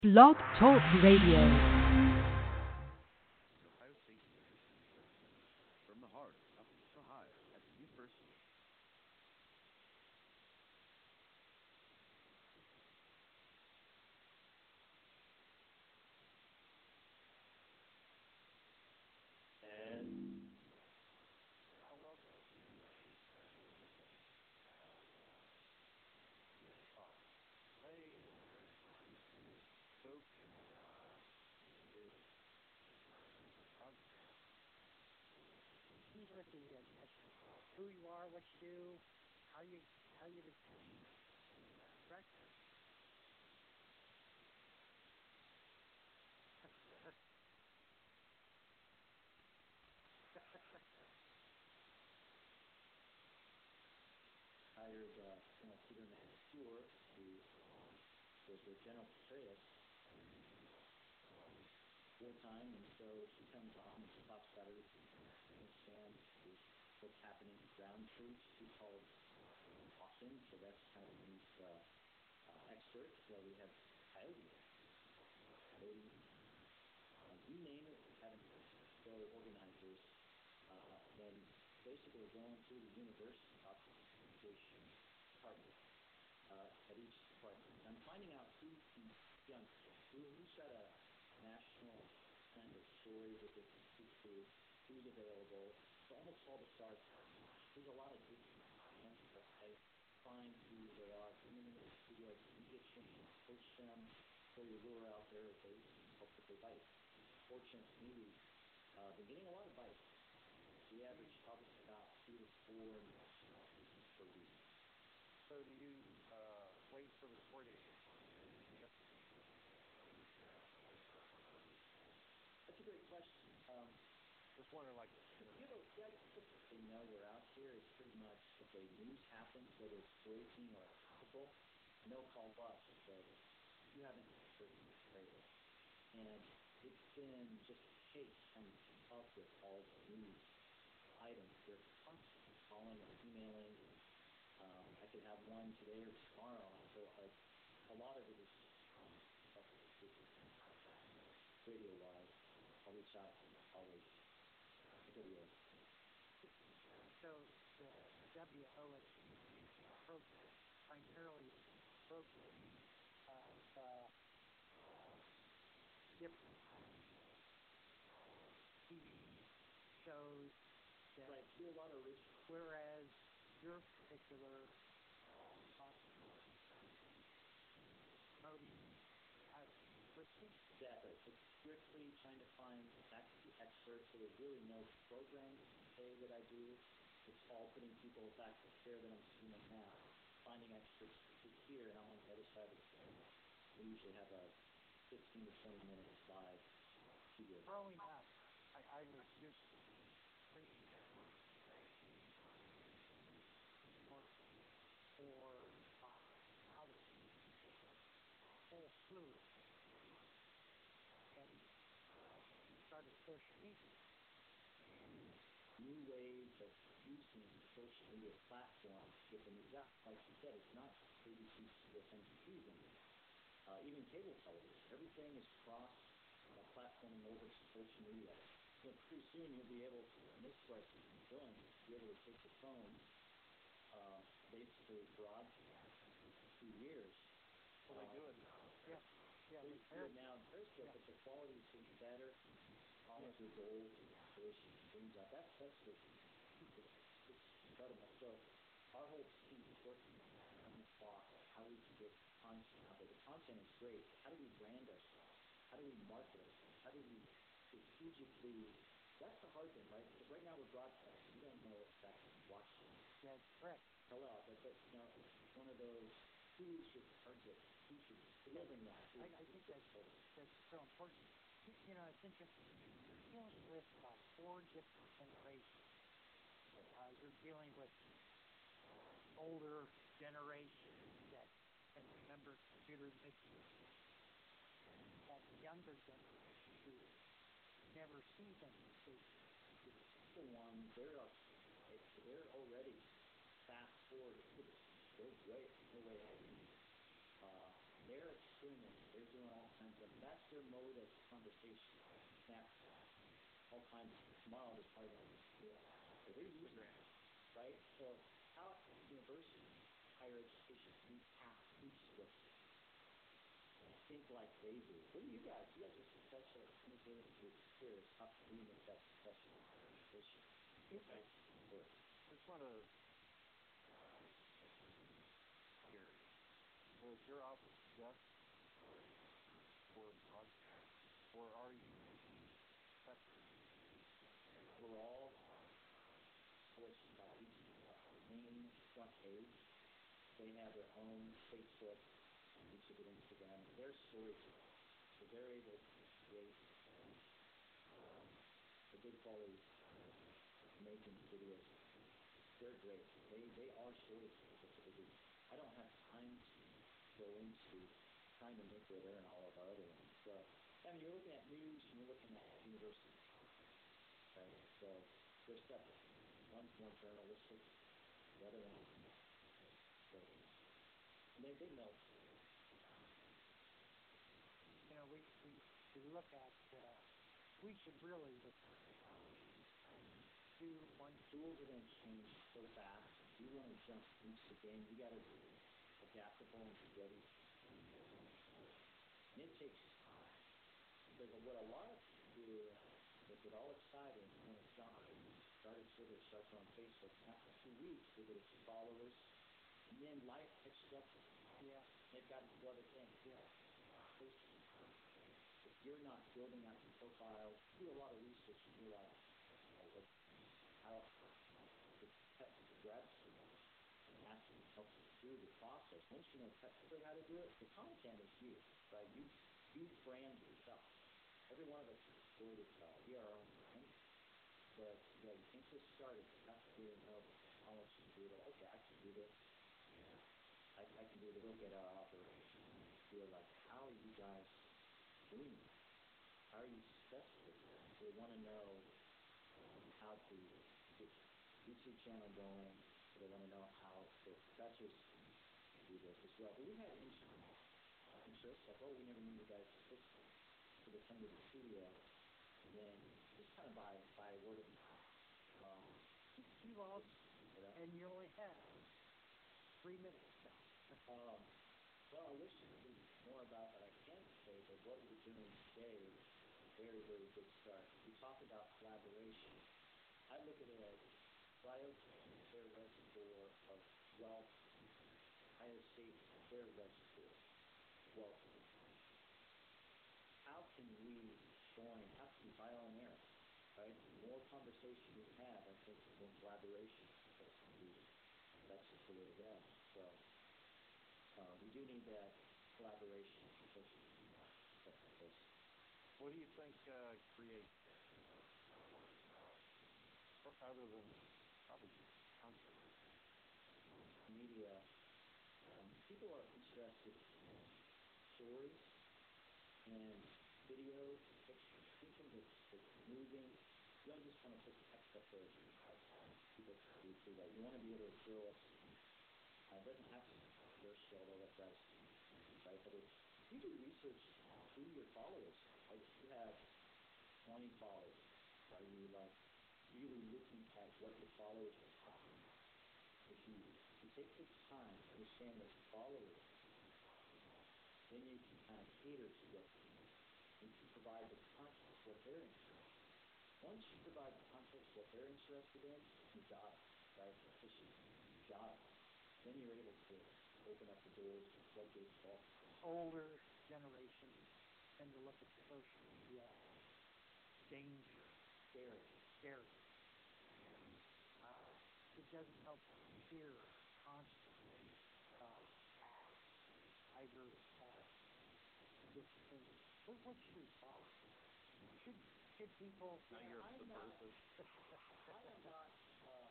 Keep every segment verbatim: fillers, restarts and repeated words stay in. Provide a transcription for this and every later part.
Blog Talk Radio. Ohio State from the heart up to high at the university. And Interesting that who you are, what you do, how you how you correct. Hired uh, Colonel Peter McClure, who was with General Petraeus wartime, and so she comes on and she talks about everything. Afghanistan, what's happening, ground troops. She called awesome, so that's kind of these uh, uh, experts. So we have Coyote, Coyote, uh, you name it, we have so organizers. Uh, then basically going through the university operation department uh, at each department. I'm finding out who can young, who, who's got a national kind of story that they can speak to, who's available. So almost all the stars. There's a lot of different ones, but I find who they are, bring them into the studio, you get you, coach them, throw your lure out there, they hope that they bite. Fortunate to me, uh, been getting a lot of bites. We average probably about two to four per week. So do you uh, wait for the sporting? That's a great question. Um, Just wondering, like, you know, yeah, they know we're out here. It's pretty much if the news happens, whether it's breaking or topical, no call us and say you haven't heard the trailer. And it's been just a case coming up with all the news items. They're constantly calling or emailing. Um, I could have one today or tomorrow. So I, a lot of it is um, radio-wise. I'll reach out to them always. Video. So the W O S program primarily program uh, uh, different T V shows that right, do a lot of rich. Whereas your particular uh, promoting has listed. Exactly. It's strictly trying to find faculty experts, so there's really no program today that I do. It's all putting people back to care that I'm seeing right now, finding experts here, and I'm on the other side of the field. We usually have a fifteen to twenty minutes live studio. Growing up, I, I was just thinking or uh, how to whole slew and started social media. New ways of using social media platforms to get the news out. Like you said, it's not A B C, C B S, N B C anymore. Uh, even cable television, everything is cross uh, platforming over to social media. You know, pretty soon you'll be able to, and this is where I see them going, be able to take the phone, uh, basically broadcast two years. Well, they do it now. Yeah, yeah. They do it now in Periscope, yeah. But the quality is getting better. All of your goals and aspirations and dreams out. That's that's the it's, it's incredible. So our whole team is working on the clock, how we can get content out there. The content is great. How do we brand ourselves? How do we market ourselves? How do we strategically? That's the hard thing, right? Because right now we're broadcasting. We don't know if that's watching. Yeah, correct. Hello, but, but you know, one of those. Who should target? Who should deliver that? I, I think that's that's so important. You know, it's interesting. You're dealing with uh, four different generations. Uh, you're dealing with older generations that can remember computers, and younger generations who never see them. The ones they're up, they're already fast forward. They're way, they're way ahead. Uh, they're swimming, they're doing all kinds of, that's their mode of conversation. Now, all kinds of, tomorrow they're probably going to do it. So they're using it, right? So how university, higher education, we have to teach what think like they do. What do you guys? You guys are successful communicating with your peers. How can you make that successful communication? Right? Work. I just want to here. Was your office just for podcast, or are you separate? We're all fortunate by each main front page. They have their own Facebook, each of their Instagram, their stories. So they're able to create a good quality making videos. They're great. They they are storytellers. That's what they do. I don't have time to go into trying to make it in all of our other ones. So I mean, you're looking at news and you're looking at university. Right? So they're separate. One's more journalistic, the other one so and they, they know. You know, we, we, we look at, uh, we should really look at do one. Tools are going to change so fast. You want to jump into the game, you got to be adaptable and be ready. And it takes time. Because what a lot of people do, they get all excited when it's done. Started Twitter, starts on Facebook. After two weeks, they get a few followers. And then life catches up. Yeah. They've got to do other things. Yeah. If you're not building out your profile, do a lot of research and realize oh, how the grad student has to help you through the process. Once you know technically how to do it, the content is you, right? You you brand yourself. Every one of us is a story to tell. We are our own brand. But yeah, you can't just start it. You have to really know how much you do it. Okay, I can do this. I, I can do it. Look at our operation. Feel like, how are you guys doing it? How are you successful? They want to know how to get YouTube channel going. They want to know how the professors do this as well. But we had interest, interest like, oh, we never knew you guys existed. So they come to the studio, and then just kind of by, by word of mouth. Um, You lost, you know? and you only have three minutes now. Um, well, I wish I knew more about that. I can't say that what we're doing today is a very, very good start. We talk about collaboration. I look at it as biotech is their reservoir of wealth. Ohio State is their reservoir of wealth. How can we join? How can we trial and error? Right? The more conversation we have, I think the more collaboration that's going to be. That's just the way to go. So. Uh, we do need that collaboration. What do you think uh, creates or other than probably content? Media. Um, people are interested in stories and videos, pictures, anything that's, that's moving. You don't just kind of put text up there. People do see that. You want to be able to throw up. Uh, it doesn't have to be your show, although that's right. But if you do research who your followers are, like if you have twenty followers, are you like really looking at what your followers are talking about? If you, if you take the time to understand what your followers are, then you can kind of cater to what you can provide the context what they're interested in. Once you provide the context what they're interested in, you got it, right? Efficient. You got it. Then you're able to open up the doors and floodgates of all. Older generation tend to look at social media danger, Scary. scary. Uh, it doesn't help fear constantly. Uh, cyber attack, different things. What, what's your thought? Should should people? Now you're I'm subversive. I am not. Uh,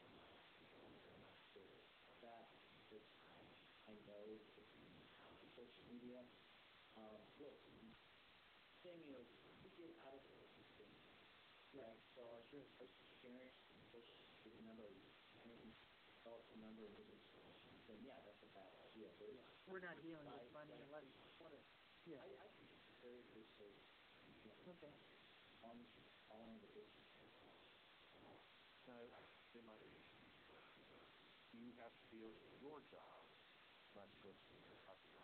that that I know social media. Um, look, the thing is, we get out of it, right? So our sure our sharing social media number, maybe telephone number, then yeah, that's a bad idea. But We're not dealing with right, money right. unless you want to Yeah. I, I think it's very, very safe. You know, Okay. on, on the business. Now, they might, you have to deal with your job, not just your customer.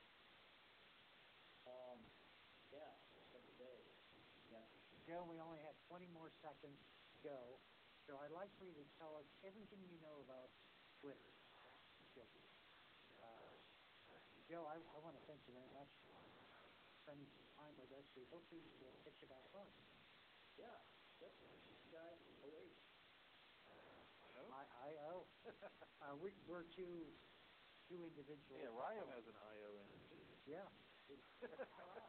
Um, yeah, every day. Yeah. Joe, we only have twenty more seconds to go, so I'd like for you to tell us everything you know about Twitter. Joe, uh, Joe I, I want to thank you very much for spending some time with us. We hope you will catch you back on. Yeah, yep. Guys, oh wait. I, I O. uh, we, we're two, two individuals. Yeah, Ryo has an I O in it too. Yeah. It's,